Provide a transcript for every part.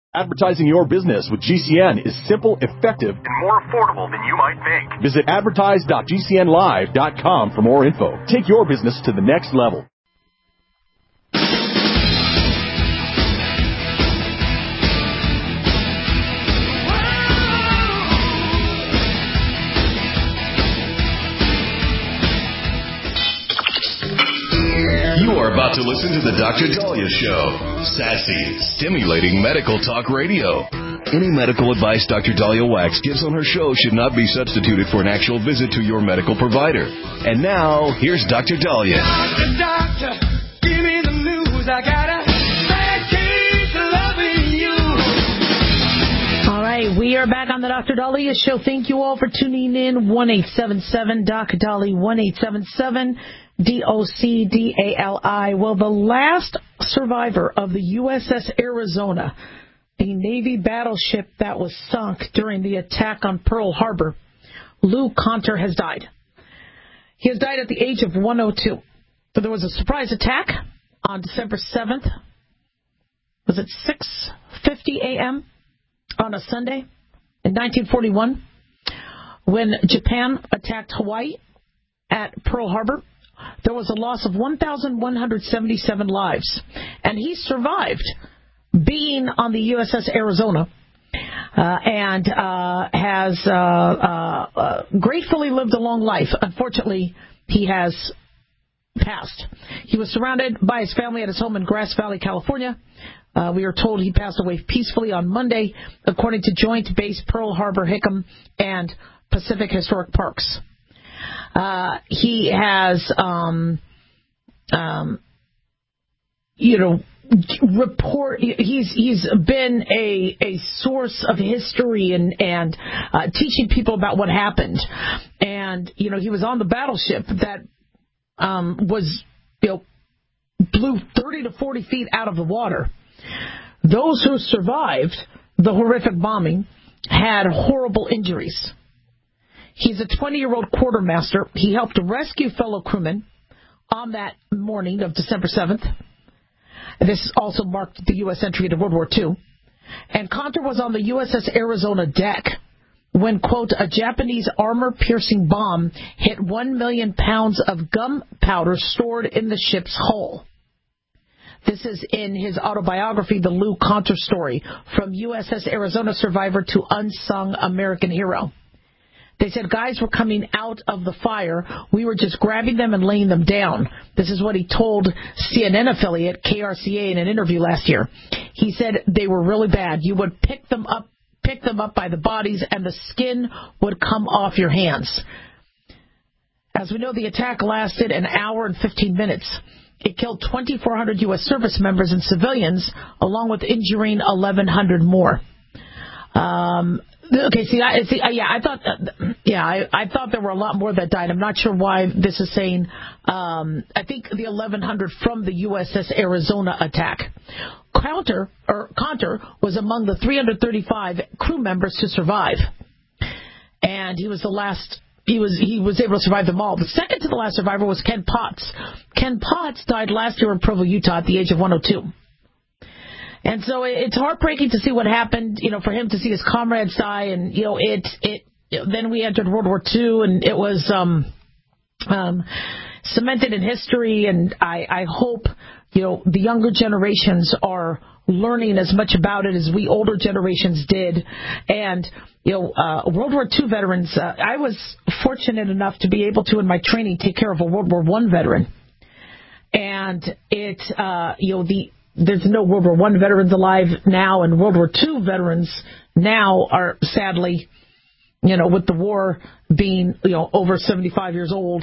Advertising your business with GCN is simple, effective, and more affordable than you might think. Visit advertise.gcnlive.com for more info. Take your business to the next level. You are about to listen to the Dr. Daliah Show. Sassy, stimulating medical talk radio. Any medical advice Dr. Daliah Wax gives on her show should not be substituted for an actual visit to your medical provider. And now, here's Dr. Daliah. Doctor, give me the news. I got a bad case of loving you. All right, we are back on the Dr. Daliah Show. Thank you all for tuning in. 1-877-Doc Dali, 1-877 DOCDALI. Well, the last survivor of the USS Arizona, the Navy battleship that was sunk during the attack on Pearl Harbor, Lou Conter, has died. He has died at the age of 102. So there was a surprise attack on December 7th. Was it 6:50 a.m. on a Sunday in 1941 when Japan attacked Hawaii at Pearl Harbor? There was a loss of 1,177 lives, and he survived being on the USS Arizona and has gratefully lived a long life. Unfortunately, he has passed. He was surrounded by his family at his home in Grass Valley, California. We are told he passed away peacefully on Monday, according to Joint Base Pearl Harbor, Hickam, and Pacific Historic Parks. He has, he's been a source of history and teaching people about what happened. And, he was on the battleship that, blew 30 to 40 feet out of the water. Those who survived the horrific bombing had horrible injuries. He's a 20-year-old quartermaster. He helped rescue fellow crewmen on that morning of December 7th. This also marked the U.S. entry into World War II. And Conter was on the USS Arizona deck when, quote, a Japanese armor-piercing bomb hit 1 million pounds of gunpowder stored in the ship's hull. This is in his autobiography, The Lou Conter Story, From USS Arizona Survivor to Unsung American Hero. They said guys were coming out of the fire. We were just grabbing them and laying them down. This is what he told CNN affiliate KRCA in an interview last year. He said they were really bad. You would pick them up by the bodies, and the skin would come off your hands. As we know, the attack lasted an hour and 15 minutes. It killed 2,400 U.S. service members and civilians, along with injuring 1,100 more. Okay, I thought there were a lot more that died. I'm not sure why this is saying. I think the 1,100 from the USS Arizona attack. Conter was among the 335 crew members to survive, and he was the last. He was able to survive them all. The second to the last survivor was Ken Potts. Ken Potts died last year in Provo, Utah, at the age of 102. And so it's heartbreaking to see what happened, for him to see his comrades die. And, then we entered World War II, and it was cemented in history. And I hope, the younger generations are learning as much about it as we older generations did. And, World War II veterans, I was fortunate enough to be able to, in my training, take care of a World War I veteran. And there's no World War I veterans alive now, and World War II veterans now are sadly, with the war being, over 75 years old,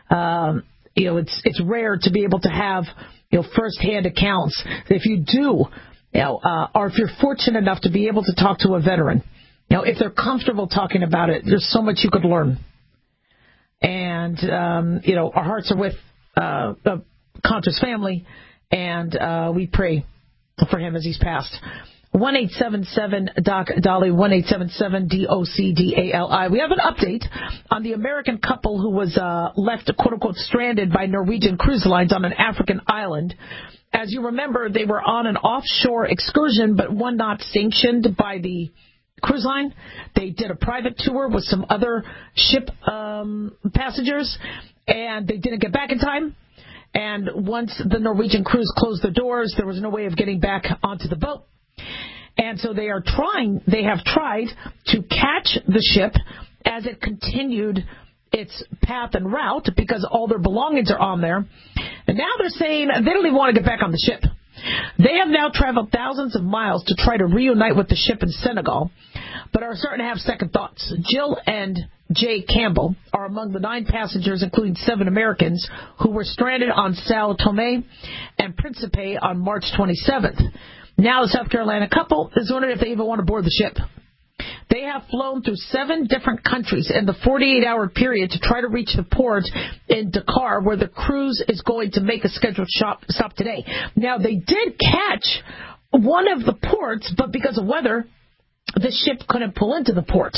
it's rare to be able to have, firsthand accounts. If you do, or if you're fortunate enough to be able to talk to a veteran, if they're comfortable talking about it, there's so much you could learn. And, our hearts are with Conter's family. And we pray for him as he's passed. 1-877-DOC-DOLLY, 1-877-DOC-DALI. We have an update on the American couple who was left, quote-unquote, stranded by Norwegian Cruise Lines on an African island. As you remember, they were on an offshore excursion, but one not sanctioned by the cruise line. They did a private tour with some other ship passengers, and they didn't get back in time. And once the Norwegian cruise closed the doors, there was no way of getting back onto the boat. And so they have tried to catch the ship as it continued its path and route because all their belongings are on there. And now they're saying they don't even want to get back on the ship. They have now traveled thousands of miles to try to reunite with the ship in Senegal, but are starting to have second thoughts. Jill and Jay Campbell are among the 9 passengers, including 7 Americans, who were stranded on Sao Tome and Principe on March 27th. Now the South Carolina couple is wondering if they even want to board the ship. They have flown through 7 different countries in the 48-hour period to try to reach the port in Dakar, where the cruise is going to make a scheduled stop today. Now, they did catch one of the ports, but because of weather, the ship couldn't pull into the port.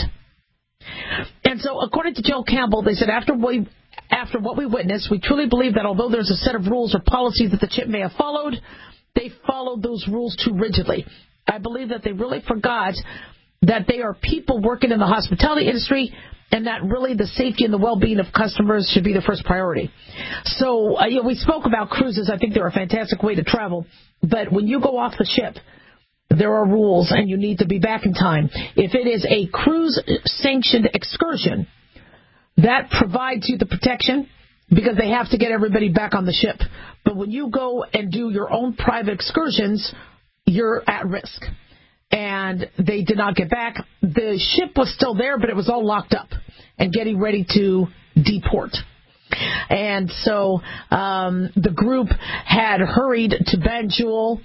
And so, according to Jill Campbell, they said, after what we witnessed, we truly believe that although there's a set of rules or policies that the ship may have followed, they followed those rules too rigidly. I believe that they really forgot that they are people working in the hospitality industry and that really the safety and the well-being of customers should be the first priority. So we spoke about cruises. I think they're a fantastic way to travel. But when you go off the ship, there are rules, and you need to be back in time. If it is a cruise-sanctioned excursion, that provides you the protection because they have to get everybody back on the ship. But when you go and do your own private excursions, you're at risk. And they did not get back. The ship was still there, but it was all locked up and getting ready to deport. And so the group had hurried to Banjul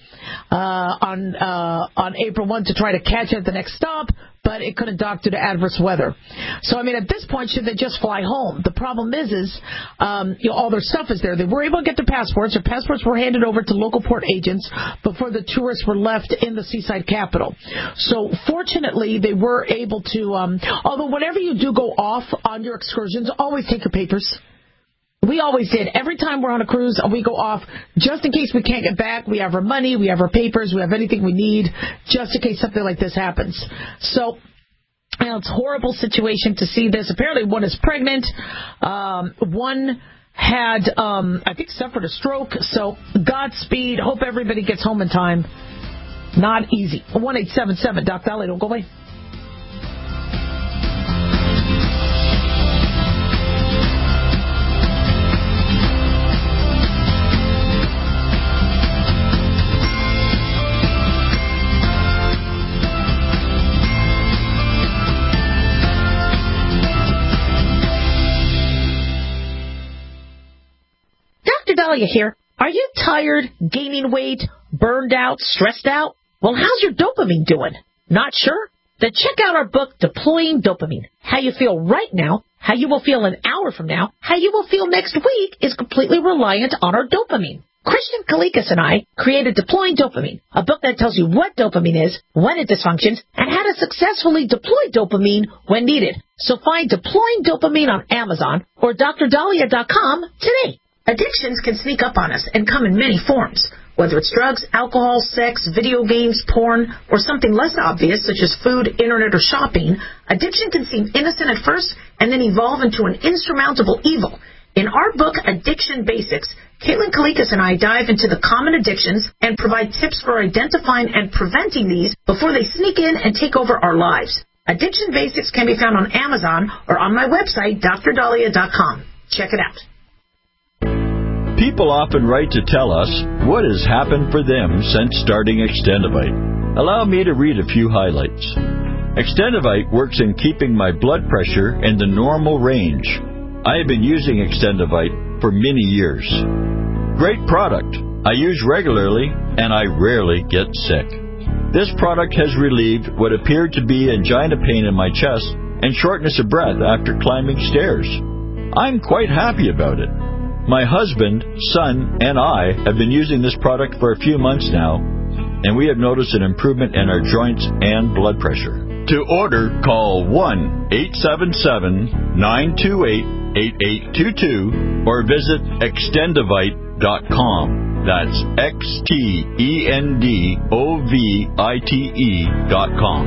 on April 1 to try to catch it at the next stop, but it couldn't dock due to adverse weather. So, I mean, at this point, should they just fly home? The problem is all their stuff is there. They were able to get their passports. Their passports were handed over to local port agents before the tourists were left in the seaside capital. So, fortunately, they were able to, although whenever you do go off on your excursions, always take your papers. We always did. Every time we're on a cruise, we go off just in case we can't get back. We have our money, we have our papers, we have anything we need just in case something like this happens. So, it's a horrible situation to see this. Apparently one is pregnant. One had, I think, suffered a stroke. So, Godspeed. Hope everybody gets home in time. Not easy. 1-877-DOC-DOLLY. Don't go away. Dahlia here. Are you tired, gaining weight, burned out, stressed out? Well, how's your dopamine doing? Not sure? Then check out our book, Deploying Dopamine. How you feel right now, how you will feel an hour from now, how you will feel next week is completely reliant on our dopamine. Christian Kalikas and I created Deploying Dopamine, a book that tells you what dopamine is, when it dysfunctions, and how to successfully deploy dopamine when needed. So find Deploying Dopamine on Amazon or drdahlia.com today. Addictions can sneak up on us and come in many forms. Whether it's drugs, alcohol, sex, video games, porn, or something less obvious such as food, internet, or shopping, addiction can seem innocent at first and then evolve into an insurmountable evil. In our book, Addiction Basics, Caitlin Kalikas and I dive into the common addictions and provide tips for identifying and preventing these before they sneak in and take over our lives. Addiction Basics can be found on Amazon or on my website, drdahlia.com. Check it out. People often write to tell us what has happened for them since starting Extendivite. Allow me to read a few highlights. Extendivite works in keeping my blood pressure in the normal range. I have been using Extendivite for many years. Great product. I use regularly and I rarely get sick. This product has relieved what appeared to be angina pain in my chest and shortness of breath after climbing stairs. I'm quite happy about it. My husband, son, and I have been using this product for a few months now, and we have noticed an improvement in our joints and blood pressure. To order, call 1-877-928-8822 or visit extendovite.com. That's XTENDOVITE.com.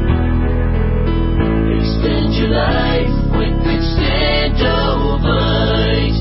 Extend your life with Extendovite.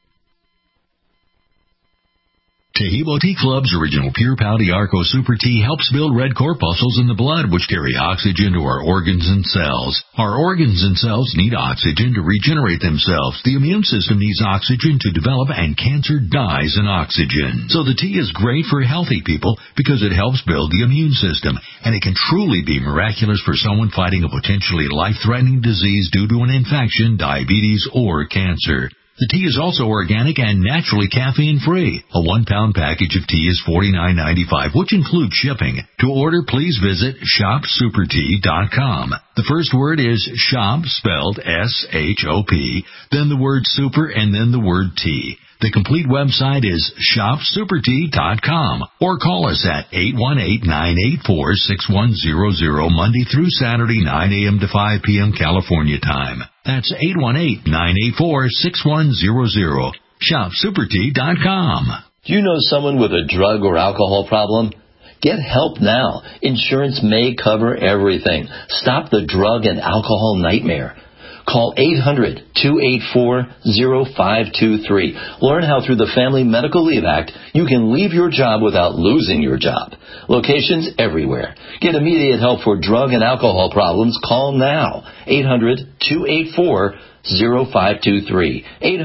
Tehebo Tea Club's original Pure Pau Arco Super Tea helps build red corpuscles in the blood, which carry oxygen to our organs and cells. Our organs and cells need oxygen to regenerate themselves. The immune system needs oxygen to develop, and cancer dies in oxygen. So the tea is great for healthy people because it helps build the immune system, and it can truly be miraculous for someone fighting a potentially life-threatening disease due to an infection, diabetes, or cancer. The tea is also organic and naturally caffeine-free. A 1-pound package of tea is $49.95, which includes shipping. To order, please visit shopsupertea.com. The first word is shop, spelled S-H-O-P, then the word super, and then the word tea. The complete website is shopsupertea.com, or call us at 818-984-6100 Monday through Saturday, 9 a.m. to 5 p.m. California time. That's 818-984-6100. Shopsupertea.com. Do you know someone with a drug or alcohol problem? Get help now. Insurance may cover everything. Stop the drug and alcohol nightmare. Call 800-284-0523. Learn how through the Family Medical Leave Act you can leave your job without losing your job. Locations everywhere. Get immediate help for drug and alcohol problems. Call now. 800-284-0523.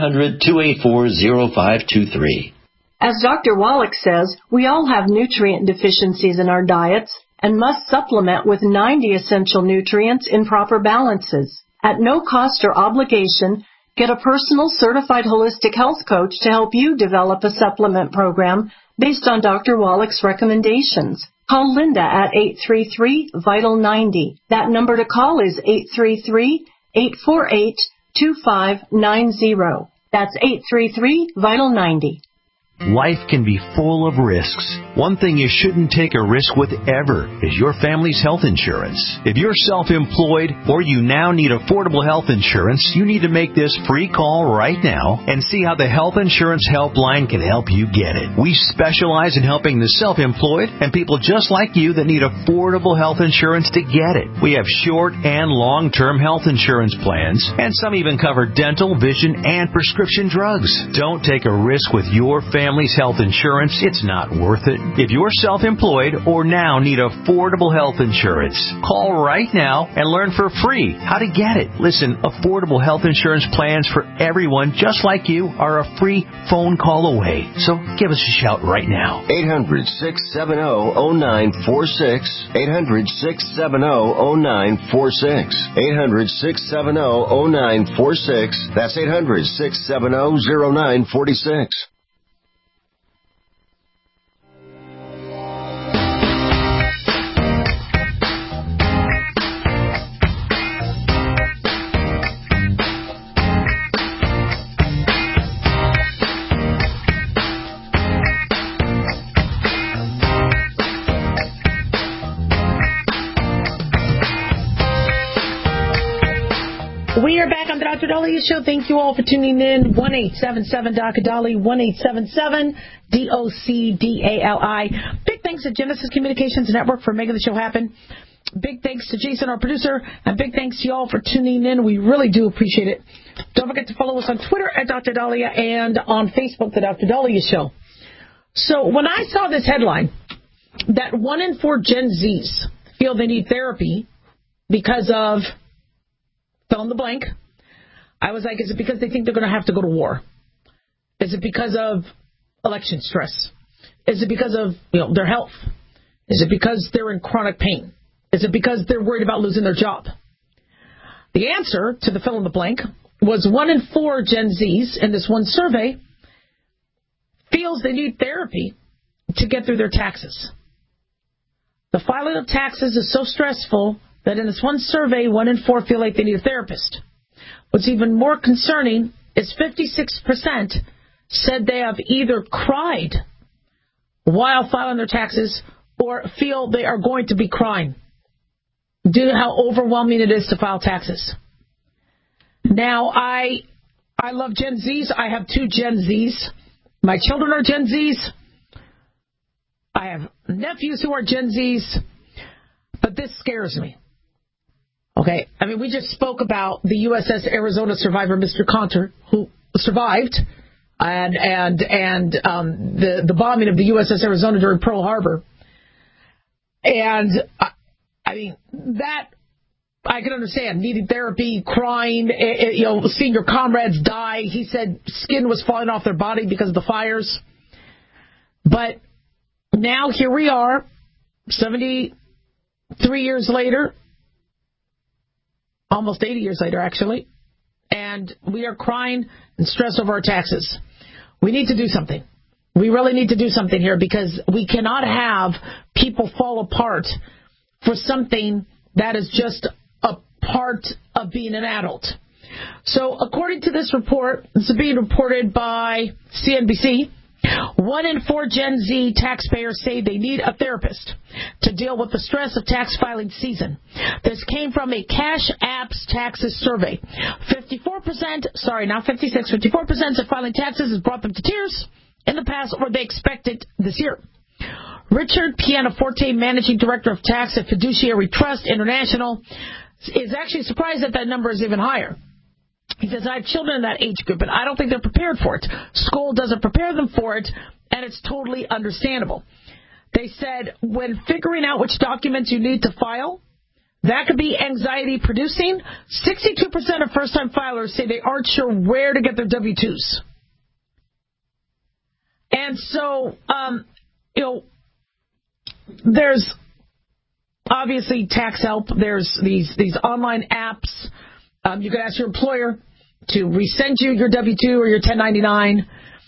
800-284-0523. As Dr. Wallach says, we all have nutrient deficiencies in our diets and must supplement with 90 essential nutrients in proper balances. At no cost or obligation, get a personal certified holistic health coach to help you develop a supplement program based on Dr. Wallach's recommendations. Call Linda at 833-VITAL-90. That number to call is 833-848-2590. That's 833-VITAL-90. Life can be full of risks. One thing you shouldn't take a risk with ever is your family's health insurance. If you're self-employed or you now need affordable health insurance, you need to make this free call right now and see how the Health Insurance Helpline can help you get it. We specialize in helping the self-employed and people just like you that need affordable health insurance to get it. We have short and long-term health insurance plans, and some even cover dental, vision, and prescription drugs. Don't take a risk with your family's health insurance. It's not worth it. If you're self-employed or now need affordable health insurance, call right now and learn for free how to get it. Listen, affordable health insurance plans for everyone just like you are a free phone call away. So give us a shout right now. 800-670-0946. 800-670-0946. 800-670-0946. That's 800-670-0946. We are back on the Dr. Dahlia Show. Thank you all for tuning in. 1-877-Dr. 1-877-DOCDALI. Big thanks to Genesis Communications Network for making the show happen. Big thanks to Jason, our producer, and big thanks to you all for tuning in. We really do appreciate it. Don't forget to follow us on Twitter at Dr. Dahlia and on Facebook, the Dr. Dahlia Show. So when I saw this headline that 1 in 4 Gen Zs feel they need therapy because of fill in the blank, I was like, is it because they think they're going to have to go to war? Is it because of election stress? Is it because of their health? Is it because they're in chronic pain? Is it because they're worried about losing their job? The answer to the fill in the blank was 1 in 4 Gen Zs in this one survey feels they need therapy to get through their taxes. The filing of taxes is so stressful that in this one survey, 1 in 4 feel like they need a therapist. What's even more concerning is 56% said they have either cried while filing their taxes or feel they are going to be crying due to how overwhelming it is to file taxes. Now, I love Gen Zs. I have 2 Gen Zs. My children are Gen Zs. I have nephews who are Gen Zs. But this scares me. Okay, I mean, we just spoke about the USS Arizona survivor, Mr. Conter, who survived, and the bombing of the USS Arizona during Pearl Harbor. And, I mean, that I can understand. Needing therapy, crying, seeing your comrades die. He said skin was falling off their body because of the fires. But now here we are, 73 years later, almost 80 years later, actually, and we are crying and stressed over our taxes. We need to do something. We really need to do something here, because we cannot have people fall apart for something that is just a part of being an adult. So according to this report, this is being reported by CNBC, 1 in 4 Gen Z taxpayers say they need a therapist to deal with the stress of tax filing season. This came from a Cash Apps Taxes survey. 54% of filing taxes has brought them to tears in the past, or they expect it this year. Richard Pianoforte, Managing Director of Tax at Fiduciary Trust International, is actually surprised that number is even higher. He says, I have children in that age group, and I don't think they're prepared for it. School doesn't prepare them for it, and it's totally understandable. They said, when figuring out which documents you need to file, that could be anxiety-producing. 62% of first-time filers say they aren't sure where to get their W-2s. And so, there's obviously tax help. There's these online apps. You can ask your employer to resend you your W-2 or your 1099.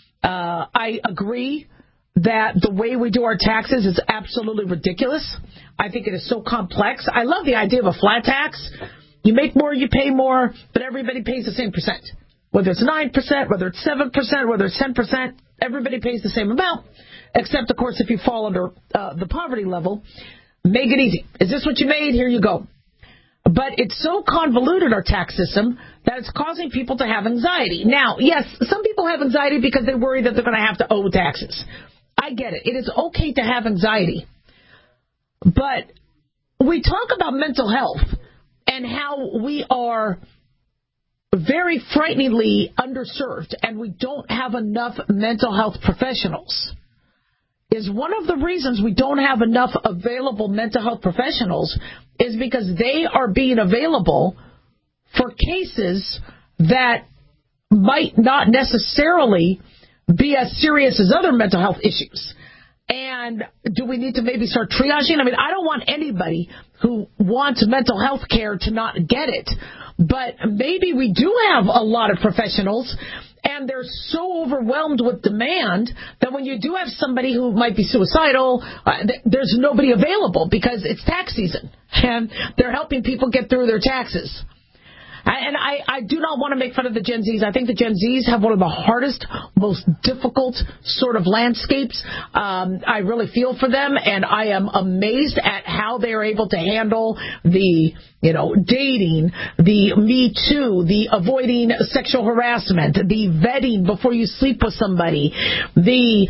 I agree that the way we do our taxes is absolutely ridiculous. I think it is so complex. I love the idea of a flat tax. You make more, you pay more, but everybody pays the same percent. Whether it's 9%, whether it's 7%, whether it's 10%, everybody pays the same amount, except, of course, if you fall under the poverty level. Make it easy. Is this what you made? Here you go. But it's so convoluted, our tax system, that it's causing people to have anxiety. Now, yes, some people have anxiety because they worry that they're going to have to owe taxes. I get it. It is okay to have anxiety. But we talk about mental health and how we are very frighteningly underserved and we don't have enough mental health professionals. Is one of the reasons we don't have enough available mental health professionals is because they are being available for cases that might not necessarily be as serious as other mental health issues. And do we need to maybe start triaging? I mean, I don't want anybody who wants mental health care to not get it. But maybe we do have a lot of professionals, and they're so overwhelmed with demand that when you do have somebody who might be suicidal, there's nobody available because it's tax season, and they're helping people get through their taxes. And I do not want to make fun of the Gen Zs. I think the Gen Zs have one of the hardest, most difficult sort of landscapes. I really feel for them, and I am amazed at how they are able to handle the, dating, the Me Too, the avoiding sexual harassment, the vetting before you sleep with somebody, the,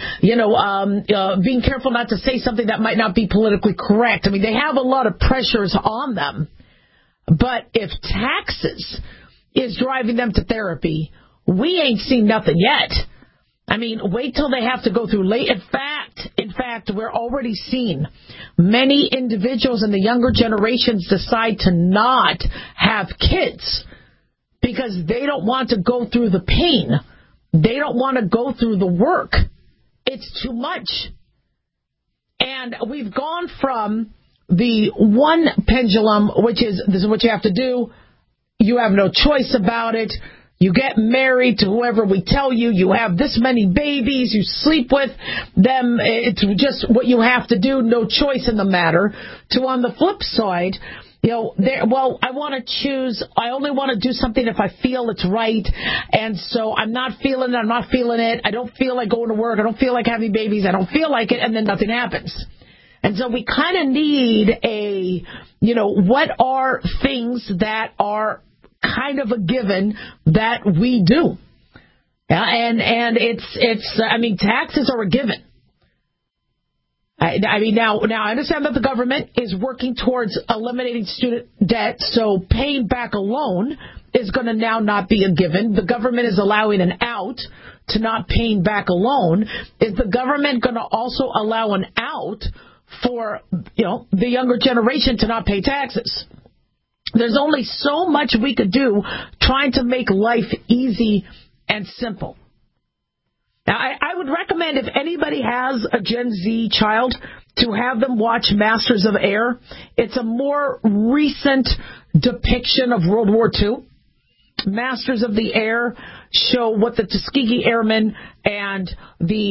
being careful not to say something that might not be politically correct. I mean, they have a lot of pressures on them. But if taxes is driving them to therapy, we ain't seen nothing yet. I mean, wait till they have to go through late. In fact, we're already seeing many individuals in the younger generations decide to not have kids because they don't want to go through the pain. They don't want to go through the work. It's too much. And we've gone from the one pendulum, which is, this is what you have to do. You have no choice about it. You get married to whoever we tell you. You have this many babies. You sleep with them. It's just what you have to do. No choice in the matter. To on the flip side, I want to choose. I only want to do something if I feel it's right. And so I'm not feeling it. I'm not feeling it. I don't feel like going to work. I don't feel like having babies. I don't feel like it. And then nothing happens. And so we kind of need what are things that are kind of a given that we do. And taxes are a given. Now I understand that the government is working towards eliminating student debt, so paying back a loan is going to now not be a given. The government is allowing an out to not paying back a loan. Is the government going to also allow an out for, the younger generation to not pay taxes? There's only so much we could do trying to make life easy and simple. Now, I would recommend if anybody has a Gen Z child to have them watch Masters of Air. It's a more recent depiction of World War II. Masters of the Air show what the Tuskegee Airmen and the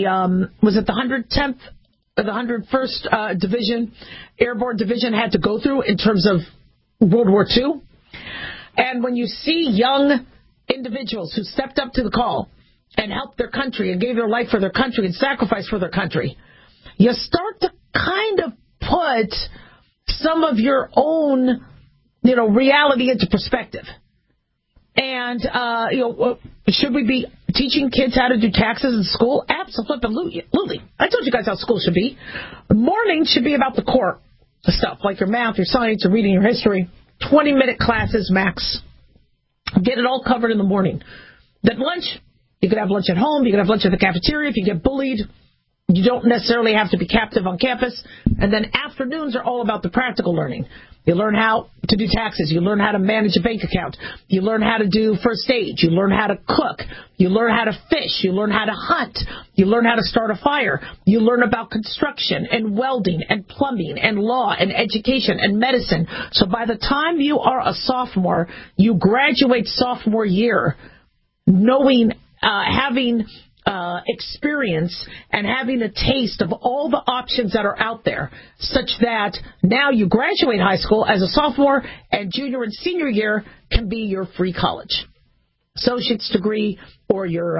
110th or the 101st Division, Airborne Division had to go through in terms of World War II. And when you see young individuals who stepped up to the call and helped their country and gave their life for their country and sacrificed for their country, you start to kind of put some of your own, reality into perspective. And, should we be teaching kids how to do taxes in school? Absolutely. I told you guys how school should be. Morning should be about the core stuff, like your math, your science, your reading, your history. 20-minute classes max. Get it all covered in the morning. Then lunch, you could have lunch at home. You could have lunch at the cafeteria. If you get bullied, you don't necessarily have to be captive on campus. And then afternoons are all about the practical learning. You learn how to do taxes. You learn how to manage a bank account. You learn how to do first aid. You learn how to cook. You learn how to fish. You learn how to hunt. You learn how to start a fire. You learn about construction and welding and plumbing and law and education and medicine. So by the time you are a sophomore, you graduate sophomore year knowing, having experience and having a taste of all the options that are out there, such that now you graduate high school as a sophomore, and junior and senior year can be your free college, associate's degree, or your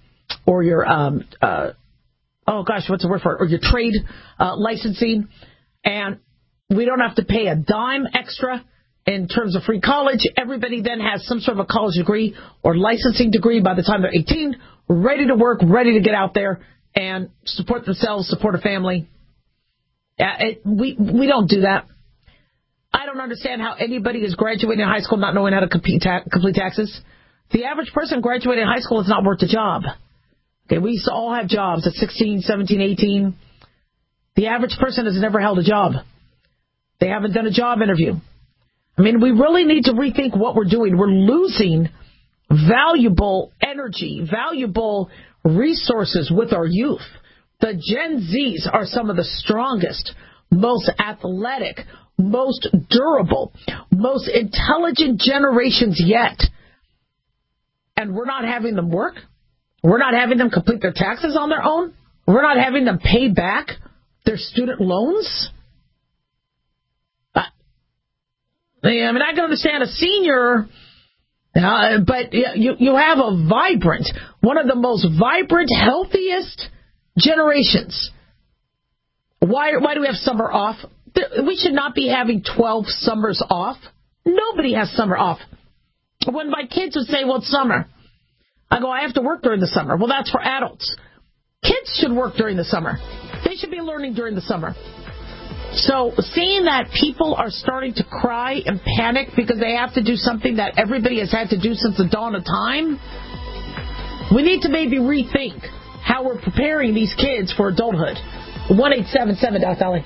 trade licensing, and we don't have to pay a dime extra in terms of free college. Everybody then has some sort of a college degree or licensing degree by the time they're 18, ready to work, ready to get out there and support themselves, support a family. We don't do that. I don't understand how anybody is graduating high school not knowing how to complete taxes. The average person graduating high school is not worth a job. Okay, we used to all have jobs at 16, 17, 18. The average person has never held a job. They haven't done a job interview. I mean, we really need to rethink what we're doing. We're losing valuable energy, valuable resources with our youth. The Gen Zs are some of the strongest, most athletic, most durable, most intelligent generations yet. And we're not having them work. We're not having them complete their taxes on their own. We're not having them pay back their student loans. I can understand a senior, but you have a vibrant, one of the most vibrant, healthiest generations. Why do we have summer off? We should not be having 12 summers off. Nobody has summer off. When my kids would say, well, it's summer, I go, I have to work during the summer. Well, that's for adults. Kids should work during the summer. They should be learning during the summer. So seeing that people are starting to cry and panic because they have to do something that everybody has had to do since the dawn of time, we need to maybe rethink how we're preparing these kids for adulthood. 1-877-DOC-DOLLY.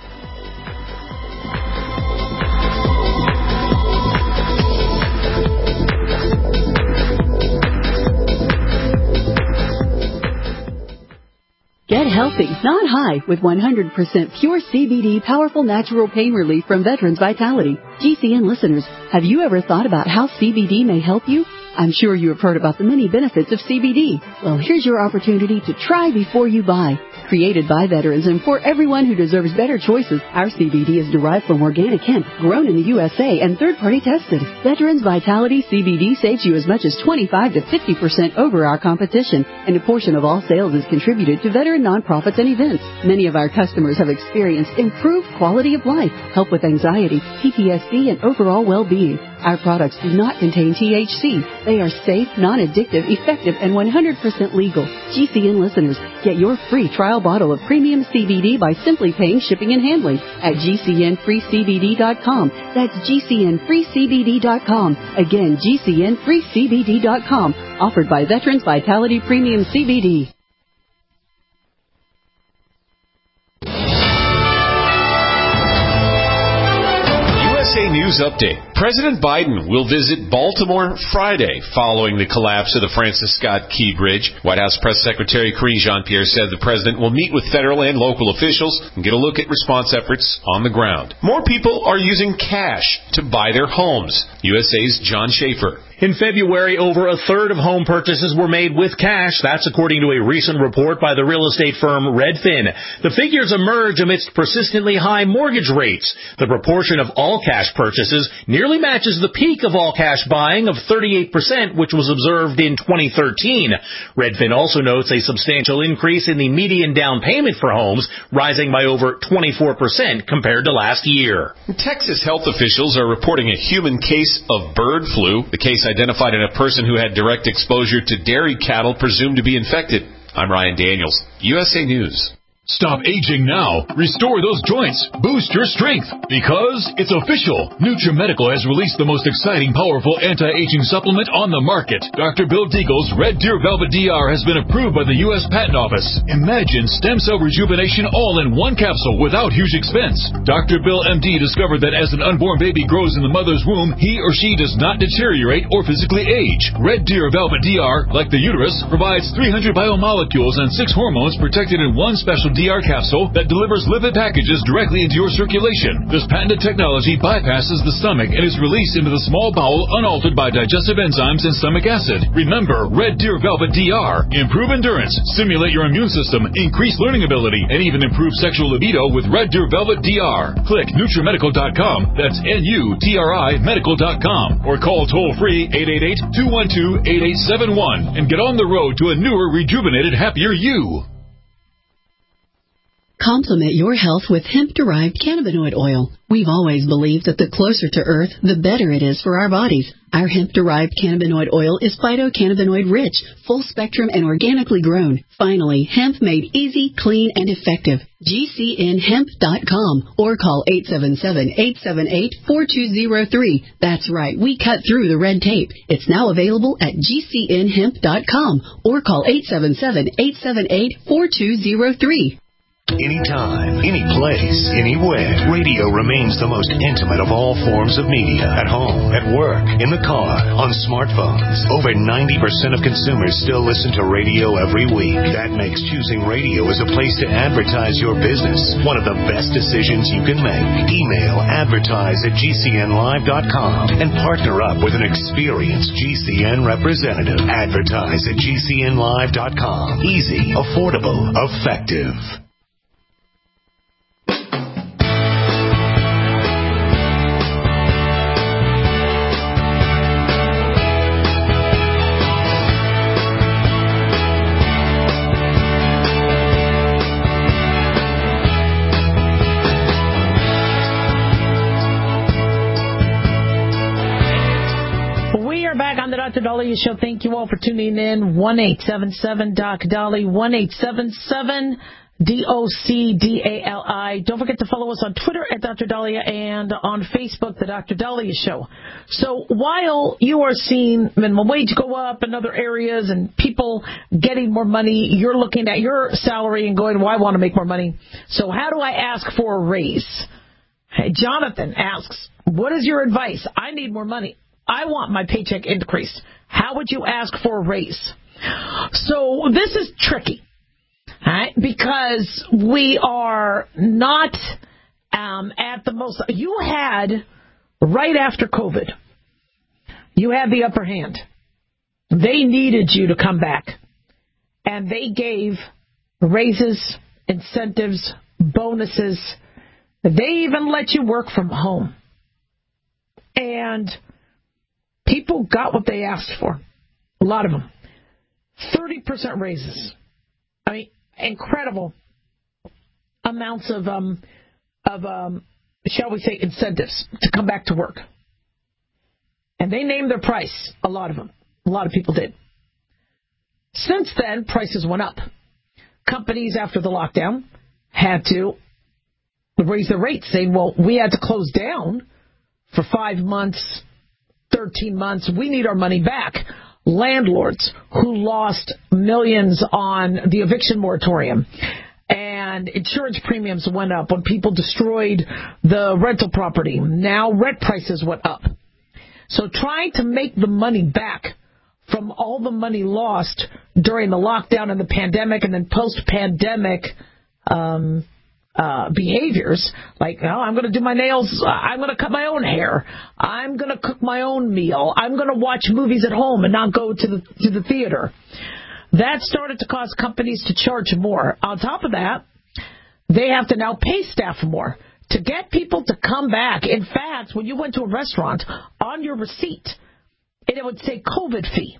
Get healthy, not high, with 100% pure CBD powerful natural pain relief from Veterans Vitality. GCN listeners, have you ever thought about how CBD may help you? I'm sure you have heard about the many benefits of CBD. Well, here's your opportunity to try before you buy. Created by veterans and for everyone who deserves better choices, our CBD is derived from organic hemp, grown in the USA and third-party tested. Veterans Vitality CBD saves you as much as 25 to 50% over our competition, and a portion of all sales is contributed to veteran nonprofits and events. Many of our customers have experienced improved quality of life, help with anxiety, PTSD, and overall well-being. Our products do not contain THC. They are safe, non-addictive, effective, and 100% legal. GCN listeners, get your free trial bottle of premium CBD by simply paying shipping and handling at GCNFreeCBD.com. That's GCNFreeCBD.com. Again, GCNFreeCBD.com. Offered by Veterans Vitality Premium CBD. USA News Update. President Biden will visit Baltimore Friday following the collapse of the Francis Scott Key Bridge. White House Press Secretary Karine Jean-Pierre said the president will meet with federal and local officials and get a look at response efforts on the ground. More people are using cash to buy their homes. USA's John Schaefer. In February, over a third of home purchases were made with cash. That's according to a recent report by the real estate firm Redfin. The figures emerge amidst persistently high mortgage rates. The proportion of all cash purchases nearly matches the peak of all cash buying of 38%, which was observed in 2013. Redfin also notes a substantial increase in the median down payment for homes, rising by over 24% compared to last year. Texas health officials are reporting a human case of bird flu. The case identified in a person who had direct exposure to dairy cattle presumed to be infected. I'm Ryan Daniels, USA News. Stop aging now. Restore those joints. Boost your strength. Because it's official. NutriMedical has released the most exciting, powerful anti-aging supplement on the market. Dr. Bill Deagle's Red Deer Velvet DR has been approved by the U.S. Patent Office. Imagine stem cell rejuvenation all in one capsule without huge expense. Dr. Bill MD discovered that as an unborn baby grows in the mother's womb, he or she does not deteriorate or physically age. Red Deer Velvet DR, like the uterus, provides 300 biomolecules and 6 hormones protected in one special DR capsule that delivers lipid packages directly into your circulation. This patented technology bypasses the stomach and is released into the small bowel unaltered by digestive enzymes and stomach acid. Remember, Red Deer Velvet DR. Improve endurance, stimulate your immune system, increase learning ability, and even improve sexual libido with Red Deer Velvet DR. Click NutriMedical.com, that's NUTRI Medical.com, or call toll-free 888-212-8871 and get on the road to a newer, rejuvenated, happier you. Complement your health with hemp-derived cannabinoid oil. We've always believed that the closer to Earth, the better it is for our bodies. Our hemp-derived cannabinoid oil is phytocannabinoid-rich, full-spectrum, and organically grown. Finally, hemp made easy, clean, and effective. GCNHemp.com or call 877-878-4203. That's right, we cut through the red tape. It's now available at GCNHemp.com or call 877-878-4203. Anytime, any place, anywhere, radio remains the most intimate of all forms of media. At home, at work, in the car, on smartphones. Over 90% of consumers still listen to radio every week. That makes choosing radio as a place to advertise your business one of the best decisions you can make. Email advertise@gcnlive.com and partner up with an experienced GCN representative. Advertise at gcnlive.com. Easy, affordable, effective. Dr. Dahlia Show. Thank you all for tuning in. 1-877-DOC-DALI, 1-877-DOC-DALI. Don't forget to follow us on Twitter at Dr. Dahlia and on Facebook, The Dr. Dahlia Show. So while you are seeing minimum wage go up in other areas and people getting more money, you're looking at your salary and going, well, I want to make more money. So how do I ask for a raise? Hey, Jonathan asks, what is your advice? I need more money. I want my paycheck increased. How would you ask for a raise? So this is tricky, right? Because we are not at the most. You had, right after COVID, you had the upper hand. They needed you to come back. And they gave raises, incentives, bonuses. They even let you work from home. And people got what they asked for. A lot of them. 30% raises. I mean, incredible amounts of shall we say, incentives to come back to work. And they named their price, a lot of them. A lot of people did. Since then, prices went up. Companies, after the lockdown, had to raise their rates, saying, well, we had to close down for 5 months, 13 months. We need our money back. Landlords who lost millions on the eviction moratorium and insurance premiums went up when people destroyed the rental property. Now rent prices went up. So trying to make the money back from all the money lost during the lockdown and the pandemic and then post-pandemic behaviors, like, oh, I'm going to do my nails, I'm going to cut my own hair, I'm going to cook my own meal, I'm going to watch movies at home and not go to the theater. That started to cause companies to charge more. On top of that, they have to now pay staff more to get people to come back. In fact, when you went to a restaurant, on your receipt, it would say COVID fee,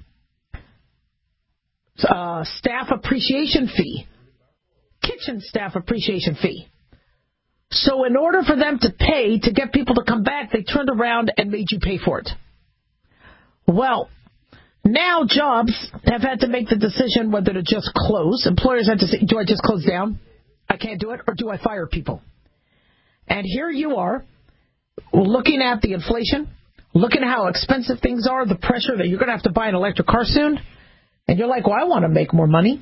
staff appreciation fee, kitchen staff appreciation fee. So in order for them to pay to get people to come back, they turned around and made you pay for it. Well, now jobs have had to make the decision whether to just close. Employers have to say, do I just close down? I can't do it. Or do I fire people? And here you are looking at the inflation, looking at how expensive things are, the pressure that you're going to have to buy an electric car soon. And you're like, well, I want to make more money.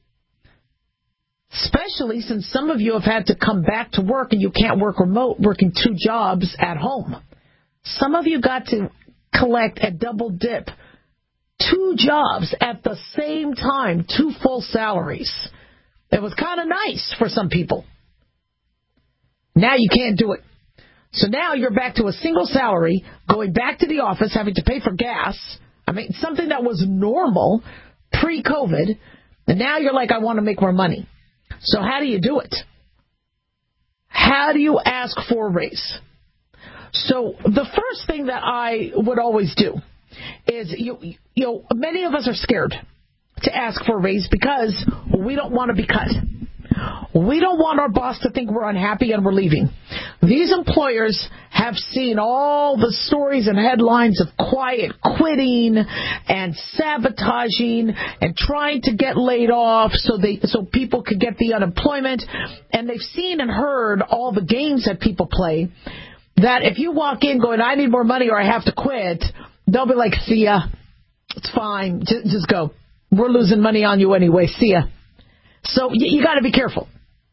Especially since some of you have had to come back to work and you can't work remote, working 2 jobs at home. Some of you got to collect a double dip, 2 jobs at the same time, 2 full salaries. It was kind of nice for some people. Now you can't do it. So now you're back to a single salary, going back to the office, having to pay for gas. I mean, something that was normal pre-COVID. And now you're like, I want to make more money. So how do you do it? How do you ask for a raise? So the first thing that I would always do is, many of us are scared to ask for a raise because we don't want to be cut. We don't want our boss to think we're unhappy and we're leaving. These employers have seen all the stories and headlines of quiet quitting and sabotaging and trying to get laid off so people could get the unemployment. And they've seen and heard all the games that people play, that if you walk in going, I need more money or I have to quit, they'll be like, see ya. It's fine. Just go. We're losing money on you anyway. See ya. So you got to be careful.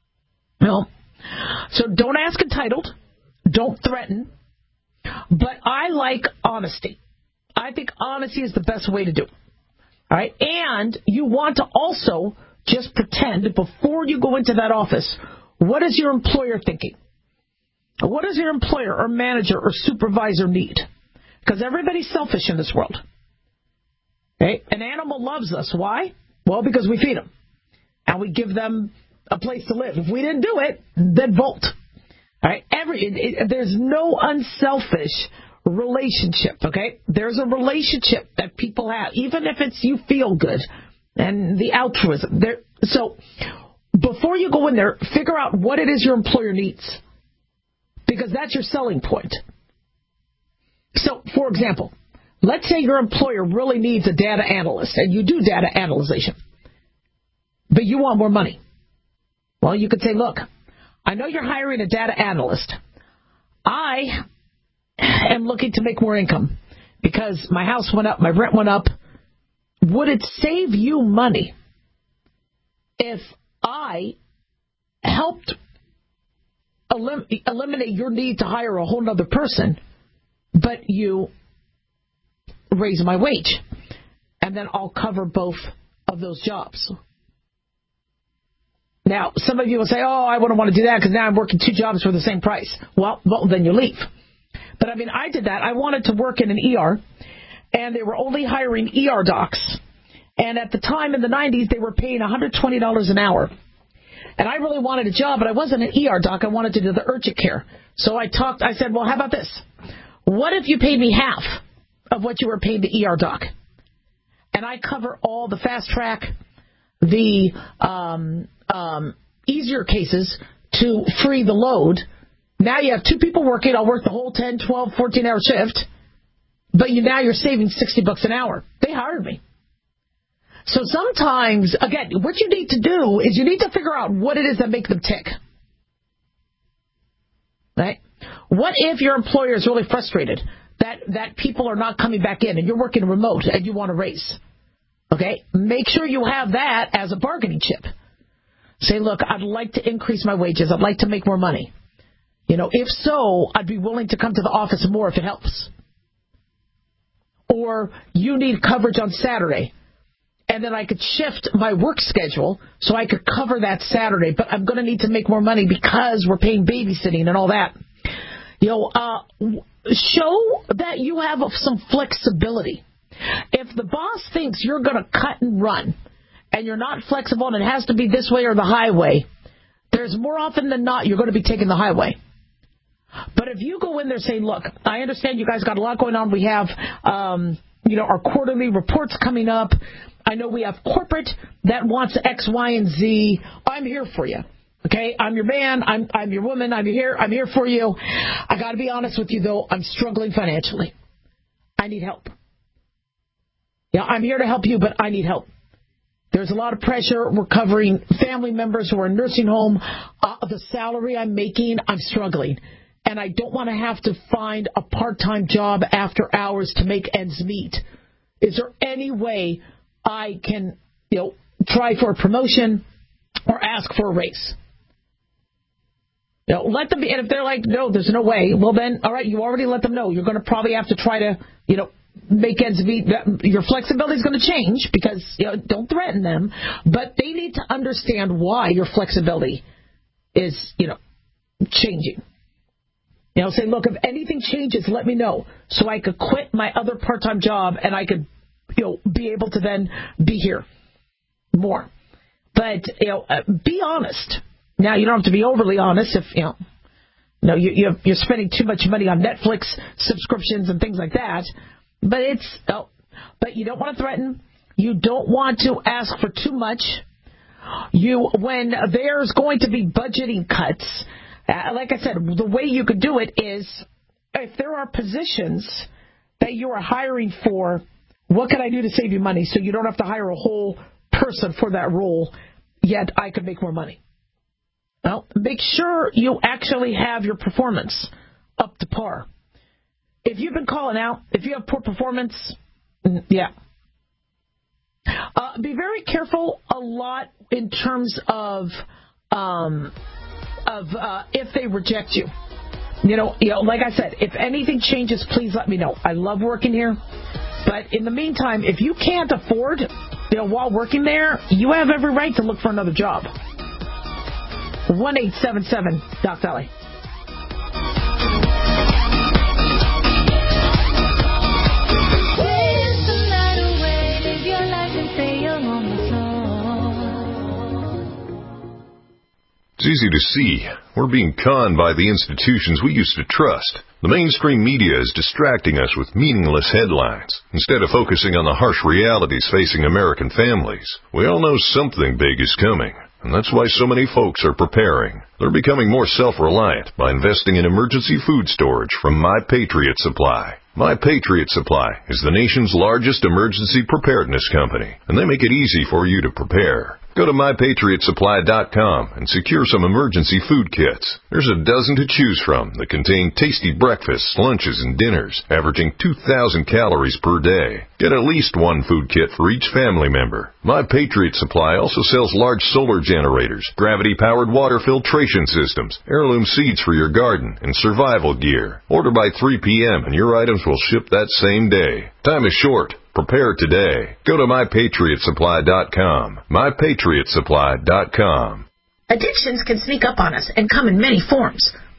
So don't ask entitled. Don't threaten. But I like honesty. I think honesty is the best way to do it. All right? And you want to also just pretend before you go into that office, what is your employer thinking? What does your employer or manager or supervisor need? Because everybody's selfish in this world. Okay? An animal loves us. Why? Well, because we feed them. And we give them a place to live. If we didn't do it, they'd bolt. All right? There's no unselfish relationship, okay? There's a relationship that people have, even if it's you feel good and the altruism. So before you go in there, figure out what it is your employer needs, because that's your selling point. So, for example, let's say your employer really needs a data analyst, and you do data analyzation, but you want more money. Well, you could say, look, I know you're hiring a data analyst. I am looking to make more income because my house went up, my rent went up. Would it save you money if I helped eliminate your need to hire a whole other person, but you raise my wage, and then I'll cover both of those jobs? Now, some of you will say, oh, I wouldn't want to do that because now I'm working 2 jobs for the same price. Well, then you leave. But, I did that. I wanted to work in an ER, and they were only hiring ER docs. And at the time in the 90s, they were paying $120 an hour. And I really wanted a job, but I wasn't an ER doc. I wanted to do the urgent care. So I said, well, how about this? What if you paid me half of what you were paying the ER doc? And I cover all the fast track, the easier cases to free the load. Now you have 2 people working. I'll work the whole 10, 12, 14-hour shift. But now you're saving $60 an hour. They hired me. So sometimes, again, what you need to do is you need to figure out what it is that makes them tick. Right? What if your employer is really frustrated that people are not coming back in and you're working remote and you want a raise? Okay? Make sure you have that as a bargaining chip. Say, look, I'd like to increase my wages. I'd like to make more money. If so, I'd be willing to come to the office more if it helps. Or you need coverage on Saturday. And then I could shift my work schedule so I could cover that Saturday. But I'm going to need to make more money because we're paying babysitting and all that. Show that you have some flexibility. If the boss thinks you're going to cut and run and you're not flexible and it has to be this way or the highway, there's more often than not you're going to be taking the highway. But if you go in there saying, look, I understand you guys got a lot going on. We have, our quarterly reports coming up. I know we have corporate that wants X, Y, and Z. I'm here for you. Okay? I'm your man. I'm your woman. I'm here for you. I got to be honest with you, though. I'm struggling financially. I need help. Yeah, I'm here to help you, but I need help. There's a lot of pressure. We're covering family members who are in nursing home. The salary I'm making, I'm struggling. And I don't want to have to find a part-time job after hours to make ends meet. Is there any way I can, try for a promotion or ask for a raise? Let them be. And if they're like, no, there's no way, well then, all right, you already let them know. You're going to probably have to try to, make ends meet. Your flexibility is going to change because, don't threaten them. But they need to understand why your flexibility is, changing. Say, look, if anything changes, let me know so I could quit my other part-time job and I could, be able to then be here more. But, be honest. Now, you don't have to be overly honest if, you're spending too much money on Netflix subscriptions and things like that. But but you don't want to threaten. You don't want to ask for too much. When there's going to be budgeting cuts, like I said, the way you could do it is if there are positions that you are hiring for, what can I do to save you money so you don't have to hire a whole person for that role, yet I could make more money? Well, make sure you actually have your performance up to par. If you've been calling out, if you have poor performance, yeah. Be very careful a lot in terms of if they reject you. Like I said, if anything changes, please let me know. I love working here. But in the meantime, if you can't afford, while working there, you have every right to look for another job. 1-877-DOC-DOLLY. It's easy to see. We're being conned by the institutions we used to trust. The mainstream media is distracting us with meaningless headlines instead of focusing on the harsh realities facing American families. We all know something big is coming, and that's why so many folks are preparing. They're becoming more self-reliant by investing in emergency food storage from My Patriot Supply. My Patriot Supply is the nation's largest emergency preparedness company, and they make it easy for you to prepare. Go to MyPatriotSupply.com and secure some emergency food kits. There's a dozen to choose from that contain tasty breakfasts, lunches, and dinners, averaging 2,000 calories per day. Get at least one food kit for each family member. My Patriot Supply also sells large solar generators, gravity-powered water filtration systems, heirloom seeds for your garden, and survival gear. Order by 3 p.m. and your items will ship that same day. Time is short. Prepare today. Go to MyPatriotSupply.com. MyPatriotSupply.com. Addictions can sneak up on us and come in many forms.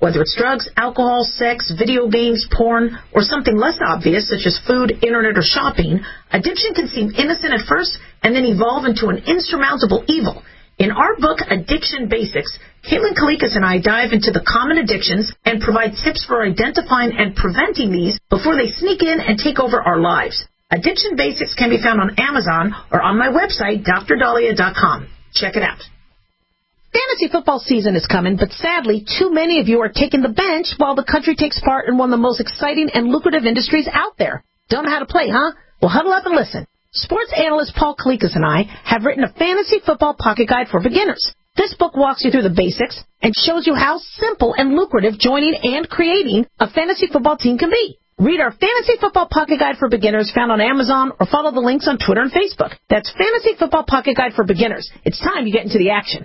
Whether it's drugs, alcohol, sex, video games, porn, or something less obvious such as food, internet, or shopping, addiction can seem innocent at first and then evolve into an insurmountable evil. In our book, Addiction Basics, Caitlin Kalikas and I dive into the common addictions and provide tips for identifying and preventing these before they sneak in and take over our lives. Addiction Basics can be found on Amazon or on my website, drdahlia.com. Check it out. Fantasy football season is coming, but sadly, too many of you are taking the bench while the country takes part in one of the most exciting and lucrative industries out there. Don't know how to play, huh? Well, huddle up and listen. Sports analyst Paul Kalikas and I have written a fantasy football pocket guide for beginners. This book walks you through the basics and shows you how simple and lucrative joining and creating a fantasy football team can be. Read our Fantasy Football Pocket Guide for Beginners found on Amazon or follow the links on Twitter and Facebook. That's Fantasy Football Pocket Guide for Beginners. It's time you get into the action.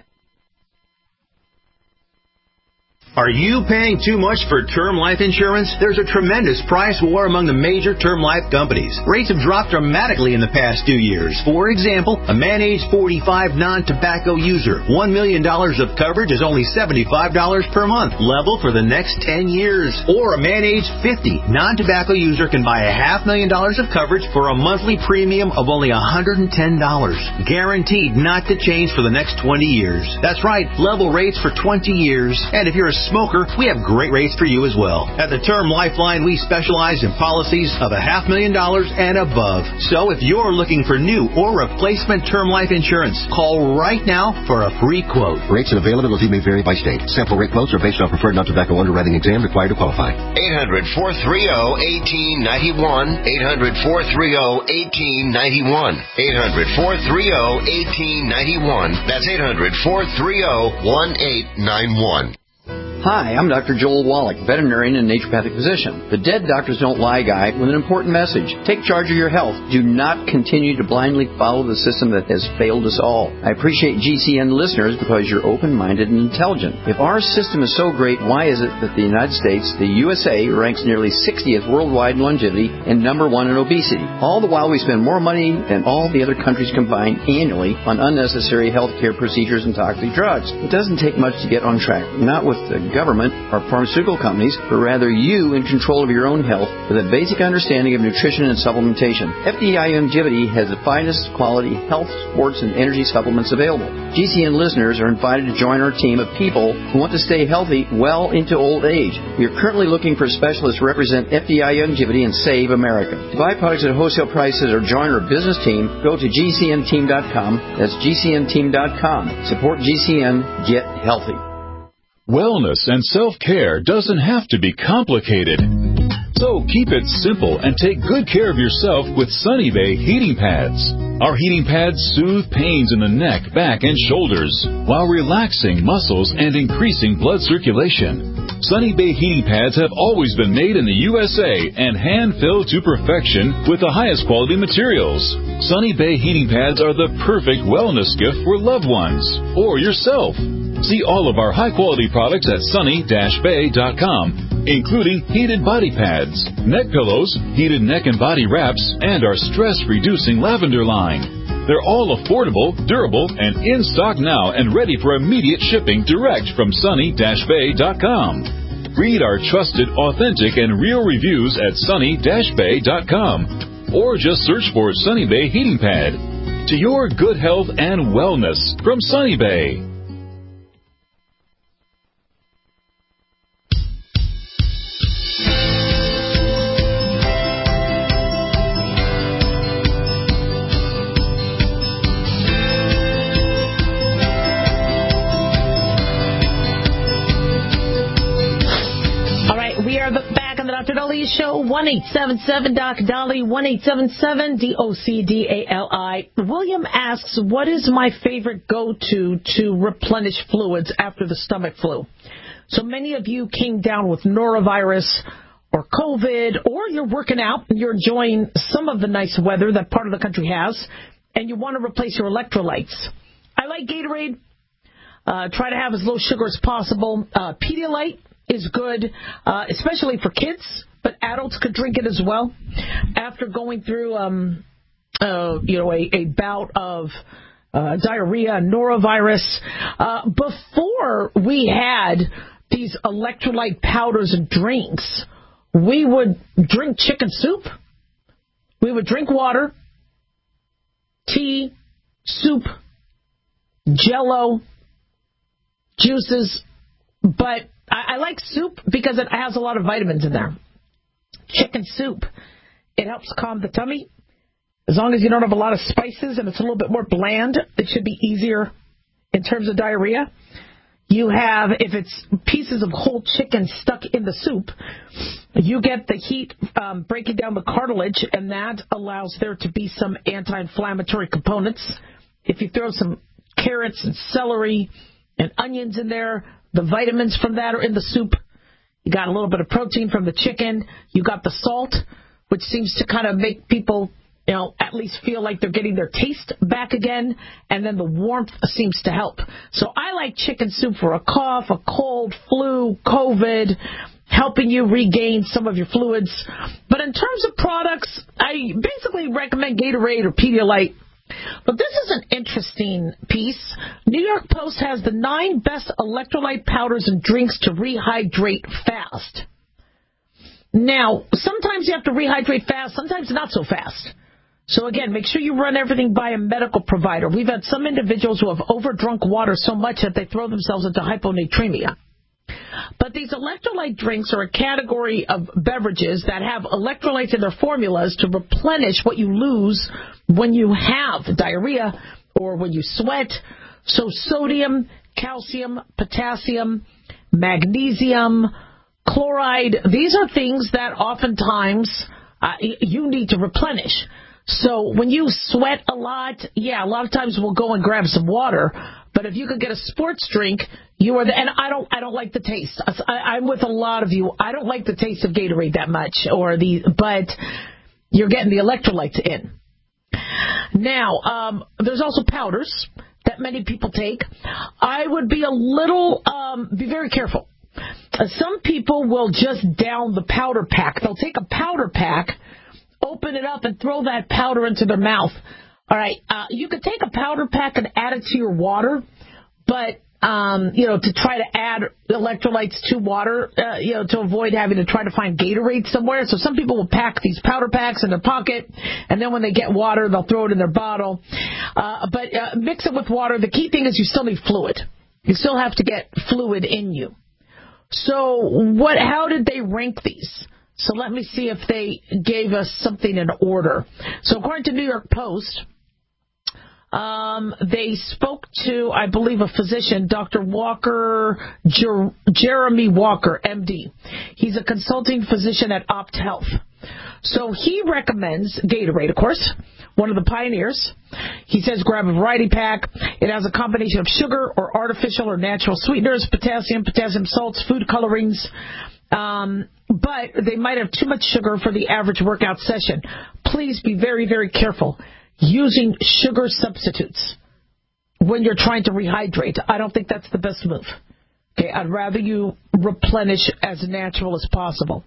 Are you paying too much for term life insurance? There's a tremendous price war among the major term life companies. Rates have dropped dramatically in the past 2 years. For example, a man age 45 non-tobacco user, $1 million of coverage is only $75 per month, level for the next 10 years. Or a man age 50 non-tobacco user can buy $500,000 of coverage for a monthly premium of only $110, guaranteed not to change for the next 20 years. That's right, level rates for 20 years. And if you're a smoker, we have great rates for you as well. At the Term Lifeline, we specialize in policies of $500,000 and above. So if you're looking for new or replacement term life insurance, call right now for a free quote. Rates and availability may vary by state. Sample rate quotes are based on preferred non-tobacco underwriting exam required to qualify. 800-430-1891. 800-430-1891. 800-430-1891. That's 800-430-1891. Hi, I'm Dr. Joel Wallach, veterinarian and naturopathic physician. The Dead Doctors Don't Lie guy with an important message. Take charge of your health. Do not continue to blindly follow the system that has failed us all. I appreciate GCN listeners because you're open-minded and intelligent. If our system is so great, why is it that the United States, the USA, ranks nearly 60th worldwide in longevity and number 1 in obesity? All the while we spend more money than all the other countries combined annually on unnecessary healthcare procedures and toxic drugs. It doesn't take much to get on track. Not with the government or pharmaceutical companies, but rather you in control of your own health with a basic understanding of nutrition and supplementation. FDI Longevity has the finest quality health, sports, and energy supplements available. GCN listeners are invited to join our team of people who want to stay healthy well into old age. We are currently looking for specialists to represent FDI Longevity and Save America. To buy products at wholesale prices or join our business team, go to GCNteam.com. That's GCNteam.com. Support GCN. Get healthy. Wellness and self-care doesn't have to be complicated. So keep it simple and take good care of yourself with Sunny Bay heating pads. Our heating pads soothe pains in the neck, back, and shoulders while relaxing muscles and increasing blood circulation. Sunny Bay heating pads have always been made in the USA and hand-filled to perfection with the highest quality materials. Sunny Bay heating pads are the perfect wellness gift for loved ones or yourself. See all of our high-quality products at sunny-bay.com, including heated body pads, neck pillows, heated neck and body wraps, and our stress-reducing lavender line. They're all affordable, durable, and in stock now and ready for immediate shipping direct from sunny-bay.com. Read our trusted, authentic, and real reviews at sunny-bay.com, or just search for Sunny Bay Heating Pad. To your good health and wellness from Sunny Bay. Dr. Dahlia Show, 1-877-DOC-DOLLY, 1-877-DOC-DALI. William asks, what is my favorite go-to to replenish fluids after the stomach flu? So many of you came down with norovirus or COVID, or you're working out and you're enjoying some of the nice weather that part of the country has, and you want to replace your electrolytes. I like Gatorade. Try to have as low sugar as possible. Pedialyte is good, especially for kids, but adults could drink it as well. After going through, a bout of diarrhea, norovirus, before we had these electrolyte powders and drinks, we would drink chicken soup. We would drink water, tea, soup, Jell-O, juices. But I like soup because it has a lot of vitamins in there. Chicken soup, it helps calm the tummy. As long as you don't have a lot of spices and it's a little bit more bland, it should be easier in terms of diarrhea. You have, if it's pieces of whole chicken stuck in the soup, you get the heat breaking down the cartilage, and that allows there to be some anti-inflammatory components. If you throw some carrots and celery and onions in there, the vitamins from that are in the soup. You got a little bit of protein from the chicken. You got the salt, which seems to kind of make people, at least feel like they're getting their taste back again. And then the warmth seems to help. So I like chicken soup for a cough, a cold, flu, COVID, helping you regain some of your fluids. But in terms of products, I basically recommend Gatorade or Pedialyte. But this is an interesting piece. New York Post has the 9 best electrolyte powders and drinks to rehydrate fast. Now, sometimes you have to rehydrate fast, sometimes not so fast. So again, make sure you run everything by a medical provider. We've had some individuals who have overdrunk water so much that they throw themselves into hyponatremia. But these electrolyte drinks are a category of beverages that have electrolytes in their formulas to replenish what you lose when you have diarrhea or when you sweat. So sodium, calcium, potassium, magnesium, chloride, these are things that oftentimes you need to replenish. So when you sweat a lot, a lot of times we'll go and grab some water. But if you could get a sports drink, you are and I don't like the taste. I'm with a lot of you. I don't like the taste of Gatorade that much, but you're getting the electrolytes in. Now, there's also powders that many people take. I would be be very careful. Some people will just down the powder pack. They'll take a powder pack, open it up, and throw that powder into their mouth. All right, you could take a powder pack and add it to your water, but, to try to add electrolytes to water, to avoid having to try to find Gatorade somewhere. So some people will pack these powder packs in their pocket, and then when they get water, they'll throw it in their bottle. But mix it with water. The key thing is you still need fluid. You still have to get fluid in you. So how did they rank these? So let me see if they gave us something in order. So according to New York Post, they spoke to, I believe, a physician, Dr. Walker, Jeremy Walker, MD. He's a consulting physician at OptHealth. So he recommends Gatorade, of course, one of the pioneers. He says grab a variety pack. It has a combination of sugar or artificial or natural sweeteners, potassium salts, food colorings. But they might have too much sugar for the average workout session. Please be very, very careful using sugar substitutes when you're trying to rehydrate. I don't think that's the best move. Okay, I'd rather you replenish as natural as possible.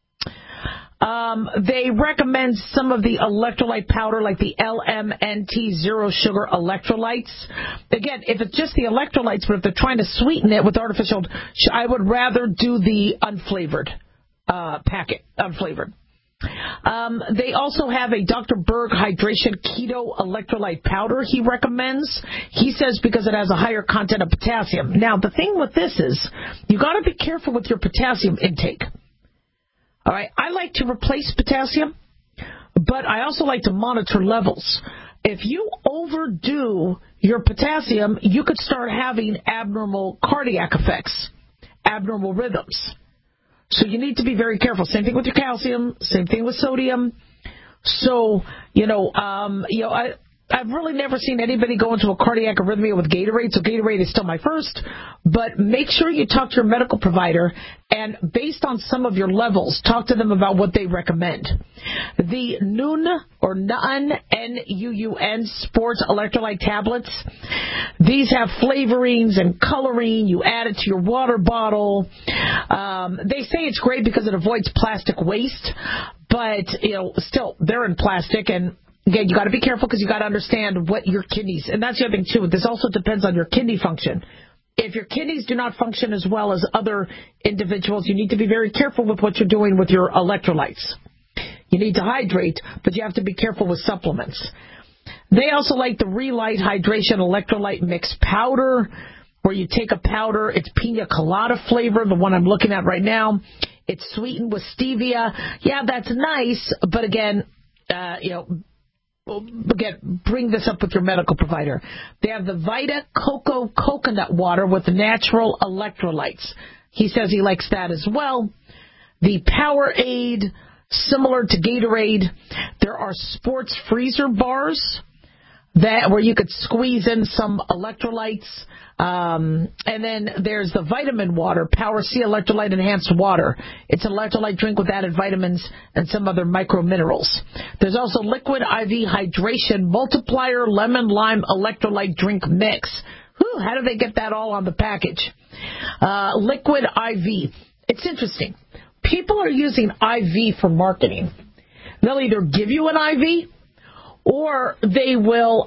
They recommend some of the electrolyte powder like the LMNT zero sugar electrolytes. Again, if it's just the electrolytes, but if they're trying to sweeten it with artificial, I would rather do the unflavored packet, unflavored. They also have a Dr. Berg Hydration Keto Electrolyte Powder he recommends. He says because it has a higher content of potassium. Now, the thing with this is you got to be careful with your potassium intake. All right, I like to replace potassium, but I also like to monitor levels. If you overdo your potassium, you could start having abnormal cardiac effects, abnormal rhythms. So you need to be very careful. Same thing with your calcium, same thing with sodium. So, I've really never seen anybody go into a cardiac arrhythmia with Gatorade, so Gatorade is still my first. But make sure you talk to your medical provider, and based on some of your levels, talk to them about what they recommend. The Nuun, or Nuun, N-U-U-N, sports electrolyte tablets, these have flavorings and coloring. You add it to your water bottle. They say it's great because it avoids plastic waste, but, still, they're in plastic, and again, you got to be careful because you got to understand what your kidneys, and that's the other thing too. This also depends on your kidney function. If your kidneys do not function as well as other individuals, you need to be very careful with what you're doing with your electrolytes. You need to hydrate, but you have to be careful with supplements. They also like the Relight Hydration Electrolyte Mix Powder, where you take a powder. It's pina colada flavor, the one I'm looking at right now. It's sweetened with stevia. Yeah, that's nice, but again, bring this up with your medical provider. They have the Vita Coco Coconut Water with natural electrolytes. He says he likes that as well. The Powerade, similar to Gatorade. There are sports freezer bars where you could squeeze in some electrolytes. And then there's the vitamin water, Power C Electrolyte Enhanced Water. It's an electrolyte drink with added vitamins and some other micro minerals. There's also Liquid IV Hydration Multiplier Lemon Lime Electrolyte Drink Mix. Whew, how do they get that all on the package? Liquid IV. It's interesting. People are using IV for marketing. They'll either give you an IV or they will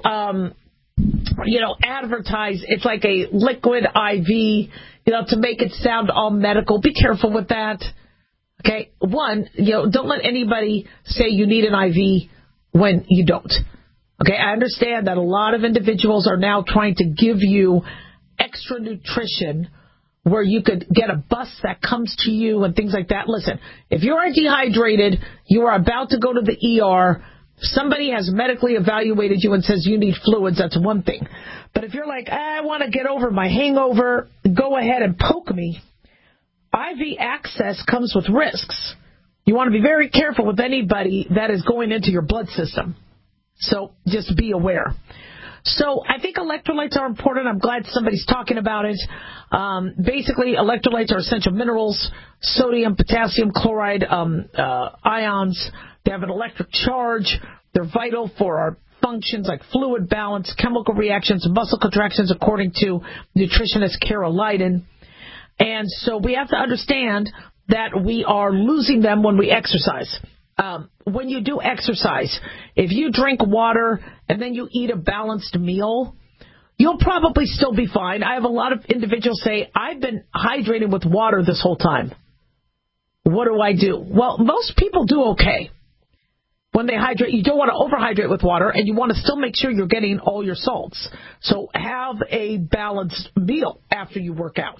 advertise. It's like a liquid IV, to make it sound all medical. Be careful with that. Okay? One, don't let anybody say you need an IV when you don't. Okay? I understand that a lot of individuals are now trying to give you extra nutrition where you could get a bus that comes to you and things like that. Listen, if you are dehydrated, you are about to go to the ER, somebody has medically evaluated you and says you need fluids, that's one thing. But if you're like, I want to get over my hangover, go ahead and poke me. IV access comes with risks. You want to be very careful with anybody that is going into your blood system. So just be aware. So I think electrolytes are important. I'm glad somebody's talking about it. Basically, electrolytes are essential minerals, sodium, potassium, chloride, ions. They have an electric charge. They're vital for our functions like fluid balance, chemical reactions, muscle contractions, according to nutritionist Carol Leiden. And so we have to understand that we are losing them when we exercise. When you do exercise, if you drink water and then you eat a balanced meal, you'll probably still be fine. I have a lot of individuals say, I've been hydrating with water this whole time. What do I do? Well, most people do okay. When they hydrate, you don't want to overhydrate with water, and you want to still make sure you're getting all your salts. So have a balanced meal after you work out.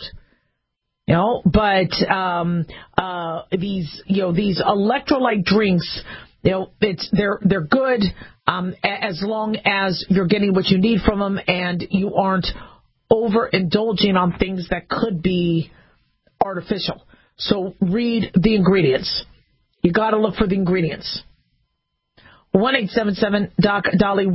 But these electrolyte drinks, they're good as long as you're getting what you need from them and you aren't overindulging on things that could be artificial. So read the ingredients. You got to look for the ingredients. 1-877-DOC-DOLLY,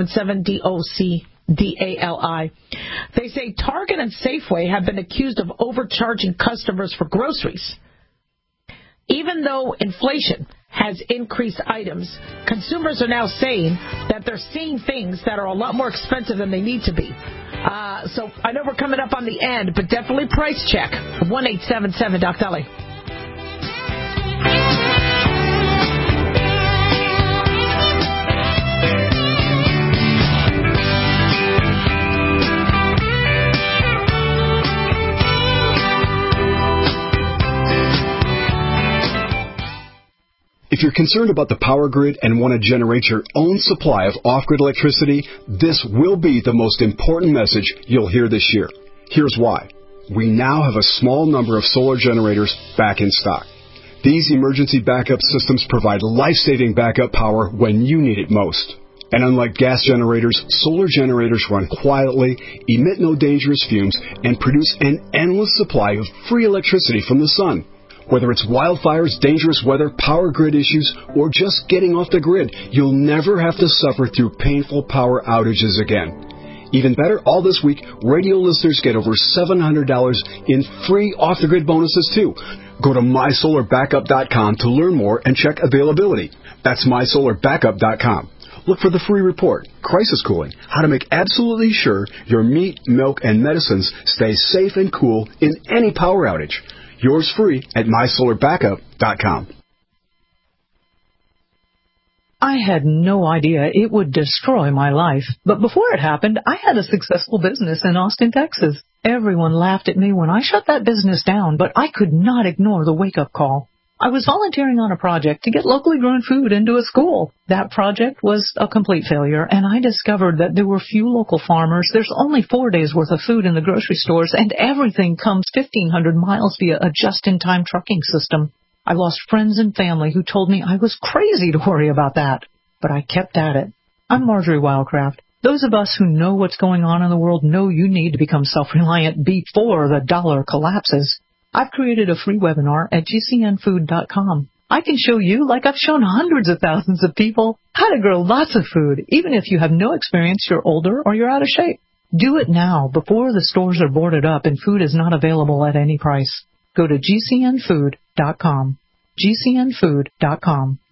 1-877-DOC-DALI. They say Target and Safeway have been accused of overcharging customers for groceries. Even though inflation has increased items, consumers are now saying that they're seeing things that are a lot more expensive than they need to be. So I know we're coming up on the end, but definitely price check. 1-877-DOC-DOLLY. If you're concerned about the power grid and want to generate your own supply of off-grid electricity, this will be the most important message you'll hear this year. Here's why. We now have a small number of solar generators back in stock. These emergency backup systems provide life-saving backup power when you need it most. And unlike gas generators, solar generators run quietly, emit no dangerous fumes, and produce an endless supply of free electricity from the sun. Whether it's wildfires, dangerous weather, power grid issues, or just getting off the grid, you'll never have to suffer through painful power outages again. Even better, all this week, radio listeners get over $700 in free off-the-grid bonuses, too. Go to MySolarBackup.com to learn more and check availability. That's MySolarBackup.com. Look for the free report, Crisis Cooling, how to make absolutely sure your meat, milk, and medicines stay safe and cool in any power outage. Yours free at MySolarBackup.com. I had no idea it would destroy my life. But before it happened, I had a successful business in Austin, Texas. Everyone laughed at me when I shut that business down, but I could not ignore the wake-up call. I was volunteering on a project to get locally grown food into a school. That project was a complete failure, and I discovered that there were few local farmers. There's only 4 days' worth of food in the grocery stores, and everything comes 1,500 miles via a just-in-time trucking system. I lost friends and family who told me I was crazy to worry about that, but I kept at it. I'm Marjorie Wildcraft. Those of us who know what's going on in the world know you need to become self-reliant before the dollar collapses. I've created a free webinar at gcnfood.com. I can show you, like I've shown hundreds of thousands of people, how to grow lots of food, even if you have no experience, you're older, or you're out of shape. Do it now, before the stores are boarded up and food is not available at any price. Go to gcnfood.com. gcnfood.com.